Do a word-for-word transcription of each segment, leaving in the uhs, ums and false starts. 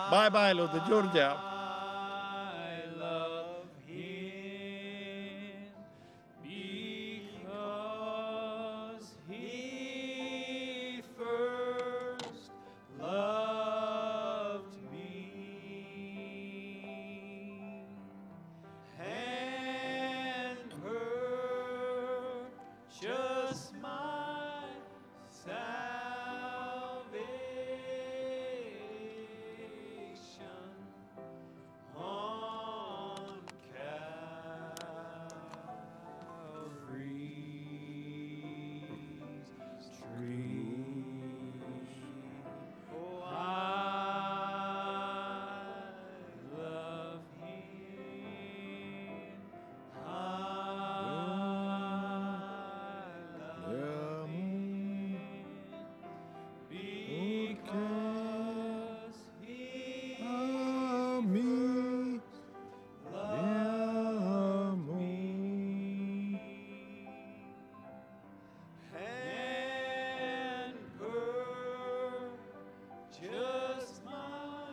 Bye bye, los de Georgia. I love him because he first loved me and purchased my salvation on Calvary's tree. Oh, I love him. I love him because he Mí, loved me and purchased my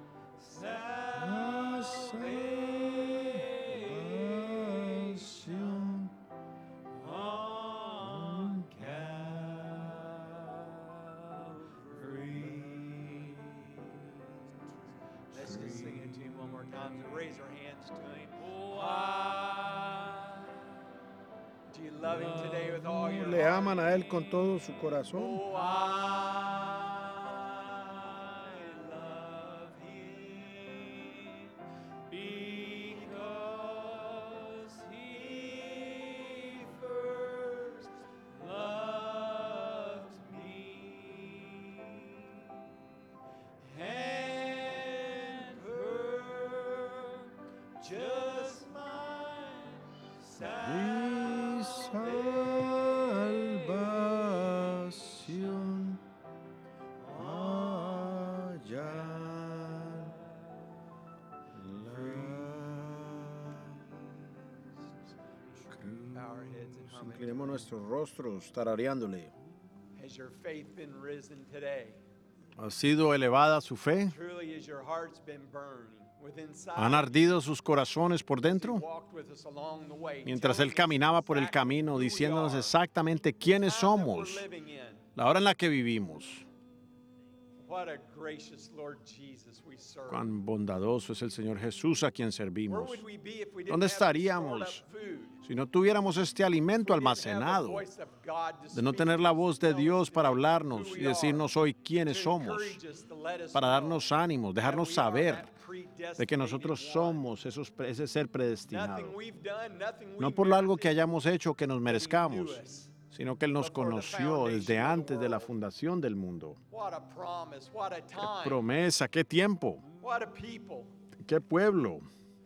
salvation on Calvary. Let's just sing it to him one more time. So raise our hands to him. Oh, I. Do you love him today with all your le heart? aman a él con todo su corazón. Oh, I love him because he first loved me and purchased my Mi salvación allá Bow our heads and humming. Inclinemos nuestros rostros tarareándole. Has your faith been risen today? ¿Ha sido elevada su fe? Truly has your hearts been burning within inside. ¿Han ardido sus corazones por dentro? Walked with us along the way, Mientras telling él caminaba us por el exactly camino, who we diciéndonos are, exactamente quiénes the time that somos, we're living in. la hora en la que vivimos. What a gracious Lord Jesus we serve. Cuán bondadoso es el Señor Jesús a quien Where servimos. would we be if we didn't ¿Dónde have stored estaríamos up food? si no tuviéramos este alimento If we didn't have the almacenado? voice of God to De no speak tener to la us, voz to de tell us Dios para who hablarnos we y decirnos hoy quiénes to somos, encourage us, to let us para know darnos ánimos, dejarnos that we are saber that predestinated de que nosotros one. somos esos, pre- ese ser predestinado. Nothing we've done, nothing No we've por algo que merited, hayamos hecho que nos but he merezcamos, knew us. sino que Él nos before the conoció desde foundation of the antes de la world. fundación del mundo. What a promise, what a ¡Qué time, promesa, qué tiempo, what a people. qué pueblo!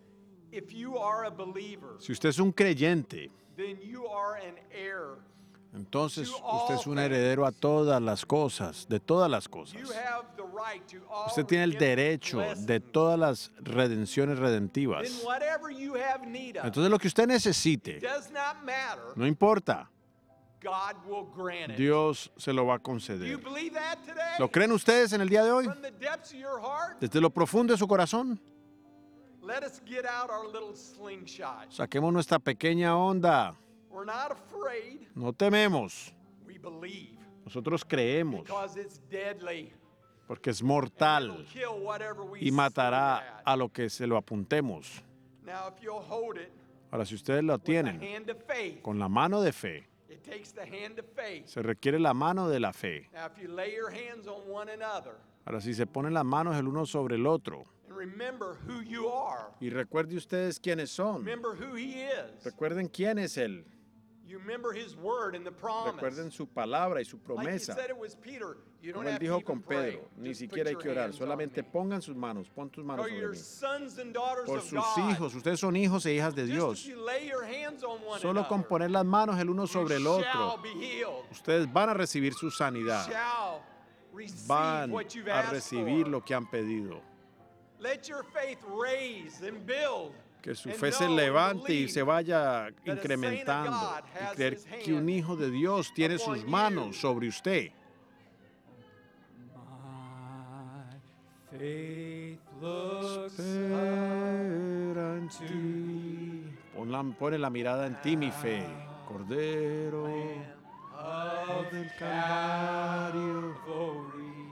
If you are a believer, Si usted es un creyente, then you are an heir. entonces To all usted es un things. heredero a todas las cosas, de todas las You cosas. have the right to all Usted tiene el redemptive derecho de blessings. todas las redenciones Then redentivas. whatever you have need of, Entonces lo que usted necesite, does not matter, no importa, God will grant it. Dios se lo va a Do you conceder. believe that today? ¿Lo creen ustedes en el día de hoy? From the depths of your heart, Desde lo profundo de su corazón, let us get out our little slingshot. saquemos nuestra pequeña onda. We're not afraid. No tememos, We believe nosotros creemos, because it's deadly. porque es It'll mortal kill whatever we y swing matará at. a lo que se lo apuntemos. Now, if you'll hold it Ahora, si ustedes lo with the tienen hand of faith, con la mano de fe, it takes the hand of faith. se requiere la mano de la fe. Now, if you lay your hands on one another Ahora, si se ponen las manos el uno sobre el otro, and remember who you are, y recuerde ustedes quiénes son, remember who He is. recuerden quién es Él, You remember His word and the promise. recuerden su palabra y su Like He promesa. said it was Peter. You don't Como Él have to dijo even con pray. Pedro, ni Just siquiera hay put que your orar, hands on solamente me. pongan sus manos, pon tus manos For sobre your mí. sons and daughters Por of sus God. hijos, ustedes son hijos e hijas de Just Dios. if you lay your hands on one Solo con another, poner las manos el uno sobre el you otro, shall be healed. ustedes van a recibir su sanidad, Shall receive van what you've a asked recibir for. lo que han pedido. Let your faith raise and build. Que su and fe se know and levante y believe se vaya that a saint of incrementando God y has creer his que un hand hijo de Dios tiene sus upon manos you. sobre usted. My Faith looks up Espera en to ti. Pon la- pone la mirada en ti, mi fe. Cordero of del Calvario. Calvary,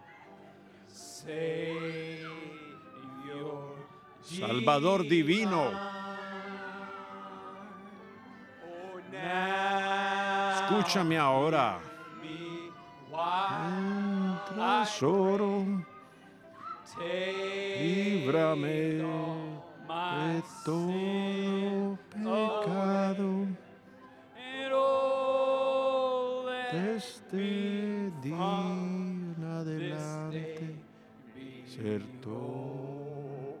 Savior, Salvador divino. Oh, now Escúchame ahora. me while Un tesoro, take líbrame all my de todo sin pecado. and all that Desde día en this adelante, day be ser todo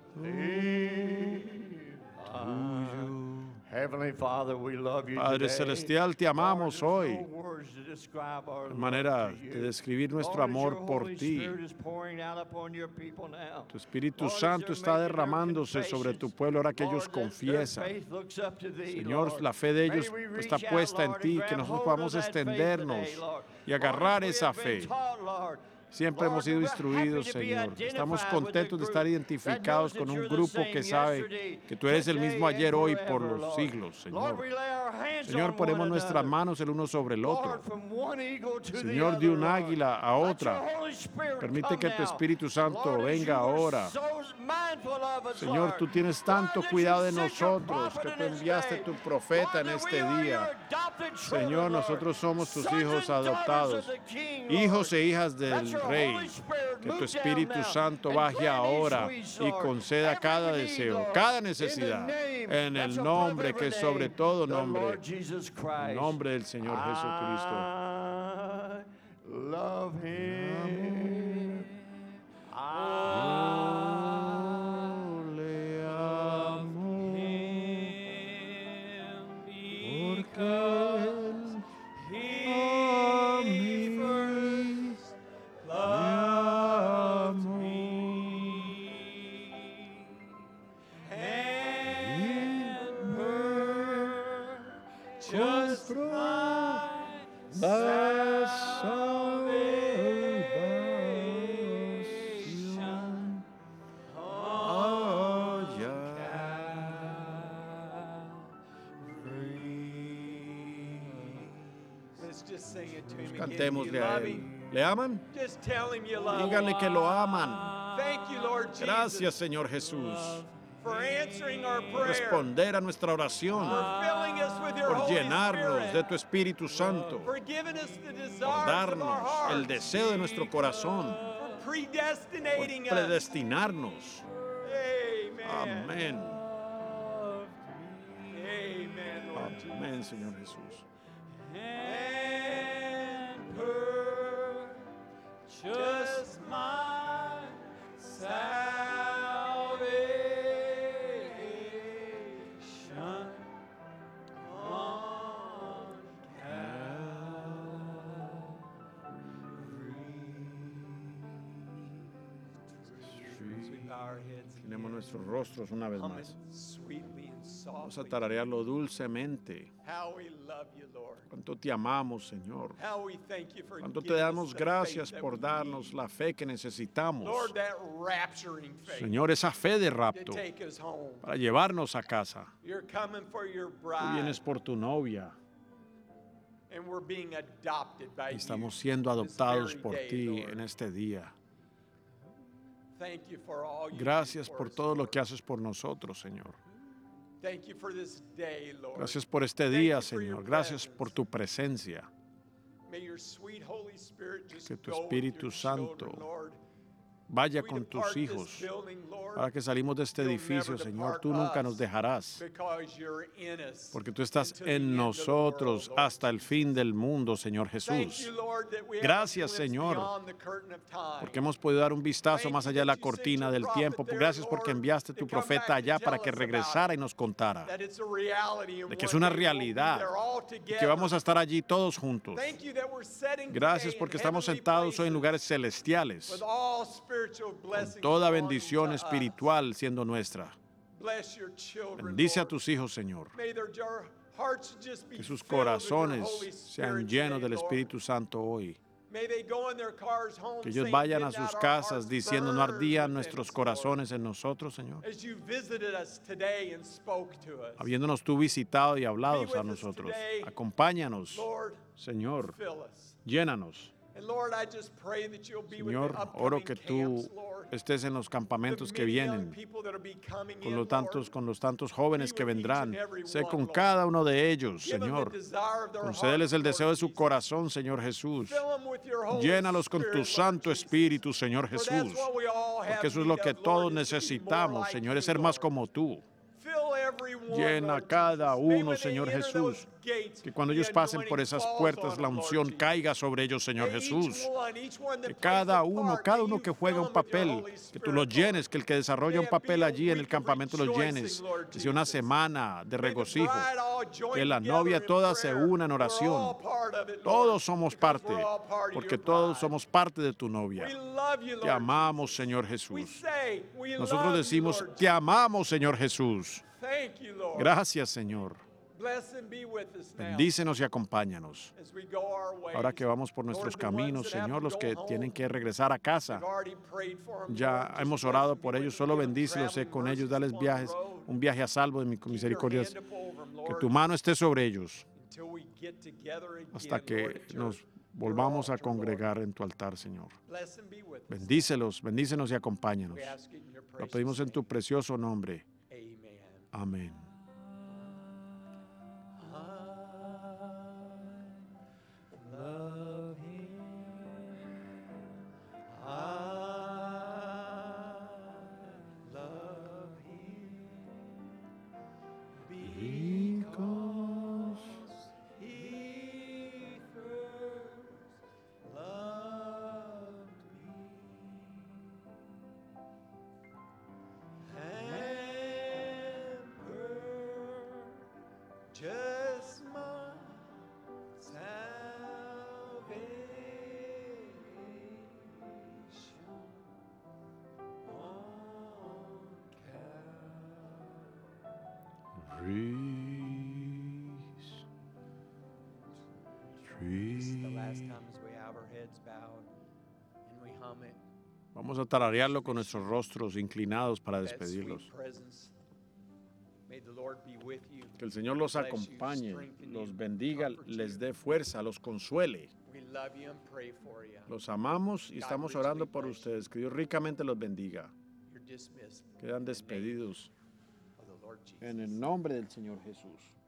tuyo. Heavenly Father, we love you Padre today. Celestial, te amamos Lord, hoy. there's no words to describe our De love manera to you. de describir nuestro Lord, as amor your por Holy ti. Spirit is pouring out upon your people now. Tu Espíritu Lord, as Santo they're está making their derramándose sobre tu pueblo ahora que ellos Lord, let their confiesan. faith looks up to thee, Señor, Lord. la fe de May ellos we está reach out, puesta en Lord, ti, and que grab nosotros hold podamos of that faith extendernos today, Lord. y agarrar Lord, as we esa have been fe. taught, Lord, Siempre hemos sido Lord, we're instruidos, happy to be Señor. Estamos identified with contentos de the estar group identificados that knows con that un you're the grupo same que sabe yesterday, que tú eres el mismo today, ayer, and hoy, por forever, los Lord. siglos, Lord, Señor. we lay our hands Señor, on ponemos one nuestras another. manos el uno sobre el otro. Lord, from one eagle to the Señor, de other, un Lord. águila a Let otra. your Holy Spirit Permite come que tu now. Espíritu Santo Lord, as venga you were ahora. so mindful of us, Señor, Lord. tú tienes tanto Lord, that cuidado you de sent your nosotros, que prophet tú in this enviaste day. tu profeta Lord, en that we este are día. your adopted children, Señor, Lord. nosotros somos tus Sons hijos and daughters adoptados, of the King, hijos Lord. e hijas Let del your Rey. Holy Spirit Que tu move Espíritu down now Santo and baje grant ahora each y wish, Lord. conceda cada Every need, deseo, Lord, cada in the necesidad, name en that's el above nombre que every es sobre name, todo the nombre, Lord Jesus el Christ. nombre del Señor Jesucristo. I love him. I Yo le amo porque Él a mí me amó. Just Compró my la salvation salvación allá. Let's just sing it to him again. Do you Cantémosle a love Él. him? ¿Le aman? Just tell him you love him. Díganle que lo aman. Thank you, Lord Jesus, Gracias, Señor Jesús, for answering our por prayer, responder a nuestra oración, for filling us with your por Holy llenarnos Spirit, de tu Espíritu Santo, for giving us the por desires of our darnos hearts, el deseo de nuestro corazón, for por predestinating us. predestinarnos. Amen. Amén. Amen, Lord Jesus. Amén, Señor Jesús. And purchase my salvation on Calvary. We bow our heads and Tenemos nuestros rostros una vez hum más. it sweetly and Vamos a softly. tararearlo dulcemente. How we love you, Lord. Cuánto te amamos, Señor. How we thank you for Cuánto te giving us damos the gracias faith that por we darnos need. la fe que necesitamos. Lord, that rapturing faith Señor, esa fe de to rapto take us home. para llevarnos a casa. You're coming for your Tú bride, vienes por tu novia and we're being adopted by y you. estamos siendo this adoptados very por day, ti Lord. en este día. Thank you for all you do Gracias for por us, todo lo Lord. que haces por nosotros, Señor. Thank you for this day, Lord. Gracias por este Thank día, you for your Señor. Gracias presence. por tu presencia. May your sweet Holy Spirit just Que tu go with Espíritu your Santo children, Lord. Vaya We con depart tus this hijos. building, Lord, Ahora que salimos de este you'll edificio, never Señor, depart tú nunca nos us, dejarás. because you're in us Porque tú estás until the en end of the world, nosotros Lord hasta el Jesus. fin del mundo, Señor Thank Jesús. you, Lord, that we have a Gracias, glimpse Señor, beyond the curtain of time. Porque hemos podido dar un vistazo Thank más you allá de that la you sent cortina your del prophet tiempo. there, Gracias porque Lord, enviaste to tu come profeta back to allá para tell que us about regresara it. y nos contara That it's a reality, and de que es one una day we'll be realidad there all y que together. vamos a estar allí todos juntos. Thank you that we're sitting Gracias today porque in estamos heavenly sentados hoy en places lugares celestiales, with all spiritual blessings con toda belonging bendición to us. espiritual siendo nuestra. Bless your children, Bendice a Lord. tus hijos, Señor. May their jar- hearts just be Que sus filled with your corazones Holy sean Spirit llenos today, del Lord. Espíritu Santo hoy. May they go in their cars home Que ellos saying, vayan a "Did sus not our casas hearts diciendo, ¿no burn ardían within nuestros us, Lord?" corazones en nosotros, Señor? As you visited us today and spoke to us, Habiéndonos tú visitado y hablado with a us nosotros. today. Acompáñanos, Lord, Señor. fill us. Llénanos. And Lord, I just pray that you'll be with Señor, the oro upcoming que tú camps, Lord. estés en los campamentos The que many young vienen, people that are becoming con in, los tantos, Lord. con los tantos jóvenes Be que with each vendrán. and every Sé one, con Lord. cada uno de ellos, Give them the Señor. desire of their Concédeles hearts, el deseo Lord de su Jesus. corazón, Señor Jesús. Fill them with your Holy Llénalos con Spirit, tu Lord Santo Jesus. Espíritu, Señor For that's Jesús. what we all have Porque eso es lo need que of, Lord, todos is to be more necesitamos, like Señor, you, es ser más Lord. como tú. Fill everyone, Llena Lord cada Jesus. May uno, when they Señor enter those Jesús, gates, que cuando the ellos pasen por anointing esas falls puertas, on la them, Lord unción Jesus. caiga sobre ellos, Señor May each Jesús. one, each one that Que plays cada a uno, part, cada may uno you que fill juega un them with your papel, Holy que tú lo Spirit, llenes, Lord. que el que desarrolla May un it papel be a allí en el week of campamento lo rejoicing, llenes, Lord que sea una Jesus. semana de May the regocijo, bride all join que la together novia in toda se prayer. una en We're oración. all part of it, Lord, Todos somos because parte, we're all part of porque your todos bride. somos parte de tu novia. We love you, Te Lord amamos, Jesus. Señor We Jesús. say, we Nosotros love you, decimos, Lord te Jesus. amamos, Señor Jesús. Thank you, Lord. Gracias, Señor. Bless and be with us now Bendícenos y acompáñanos. as we go our ways. Ahora que vamos por nuestros Lord, the ones caminos, that have Señor, to los go que home, tienen que regresar a casa, we've already prayed for them, ya Lord. Just hemos bless orado and be por with ellos, them. solo Give them bendícelos, sé traveling con ellos, mercies dales upon the viajes, road. un viaje a salvo de mi Keep your misericordia. hand upon them, Que Lord, tu mano esté sobre ellos until we get together again, hasta Lord, que at your- nos your volvamos a altar, Lord. congregar en tu altar, Señor. Bless and be with us. Bendícelos, bendícenos y acompáñanos. We ask it in your Lo precious pedimos en tu name. precioso nombre. Amen. Amén. Love him. I love him because he first loved me and purchased my salvation on Calvary. This is the last time as we have our heads bowed and we hum it. Vamos a tararearlo con nuestros rostros inclinados para That sweet despedirlos. presence. May the Lord be with you. Que el Señor los Bless you, acompañe, strengthen los you, bendiga, comfort you. les dé fuerza, los consuele. We love you and pray for you. Los amamos y God estamos richly orando por bless you. ustedes. Que Dios ricamente los bendiga. You're dismissed. Quedan in the name despedidos of the Lord Jesus. en el nombre del Señor Jesús.